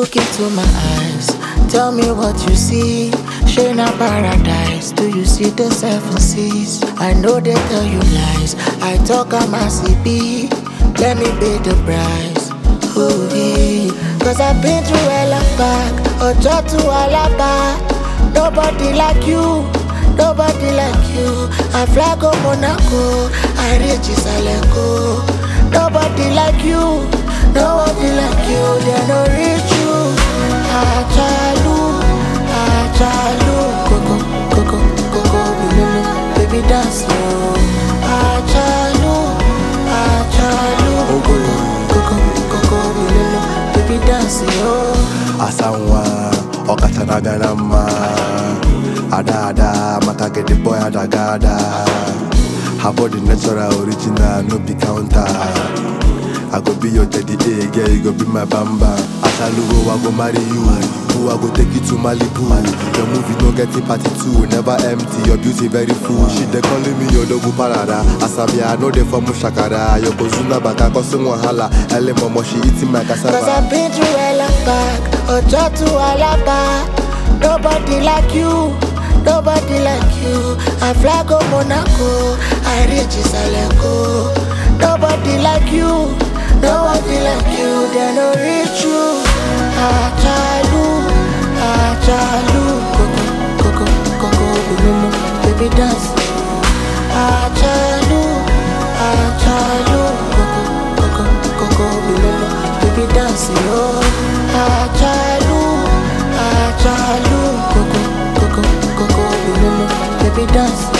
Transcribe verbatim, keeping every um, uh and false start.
Look into my eyes, tell me what you see. Shayna paradise, do you see the seven seas? I know they tell you lies, I talk I'm a C B. Let me pay the price. Ooh, yeah. Cause I've been through hell and back, Ojo to Alaba. Nobody like you, nobody like you. I fly go Monaco, I reach Isalenko. Nobody like you, nobody like you. They no reach you. Ajalu, Ajalu, Coco, Coco, Coco, Bilulu, baby dance slow. Ajalu, Ajalu, Coco, Coco, Coco, Bilulu, baby dance slow. Asanwa, Okatanaga nama. Ada ada, maka get the boy adagada. Her body natural, original, no be counter. I go be your teddy A, girl, you go be my bamba. Atalugo, I go marry you. Who I go take you to Malibu. Your movie no getting party two, never empty. Your beauty very full. She they calling me your dogu parada. Asabia, I know they from Mushakara. Your bozuna baka kosi wahala. Ele momo she eating my cassava. Cause I've been through hell and back, Ojo to Alaba. Nobody like you, nobody like you. I fly go Monaco, I reach Isalenko. Nobody like you, nobody like you. They no reach you. Ajalu, Ajalu, Coco, Coco, Coco, Bilulu, baby dance. Ajalu, Ajalu, Coco, Coco, Coco, Bilulu, baby dance. Oh, Ajalu, Ajalu, Coco, Coco, Coco, Bilulu, baby dance.